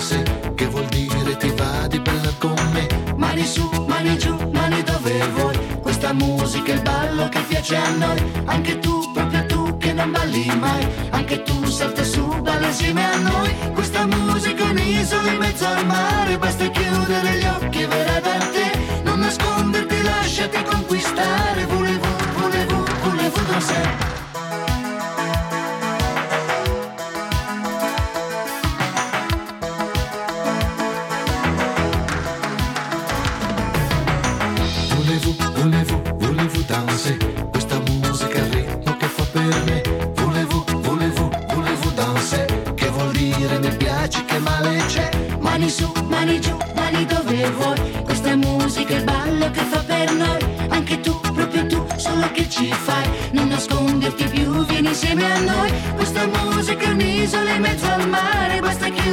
danse, che vuol dire ti va di ballar con me. Mani su, mani giù, mani dove vuoi. Questa musica è il ballo che piace a noi. Anche tu, proprio tu che non balli mai. Anche tu salta su, balla insieme a noi. Questa musica è un'isola in mezzo al mare. Basta chiudere gli occhi e verrà da te. Non nasconderti, lasciati conquistare. Volevo danzare. Volevo danse, questa musica è il ritmo che fa per me. Volevo danse, che vuol dire mi piaci, che male c'è. Mani su, mani giù, mani dove vuoi. Questa musica è il ballo che fa per noi. Anche tu, proprio tu, solo che ci fai. Non nasconderti più, vieni insieme a noi. Questa musica è un'isola in mezzo al mare. Basta chiudere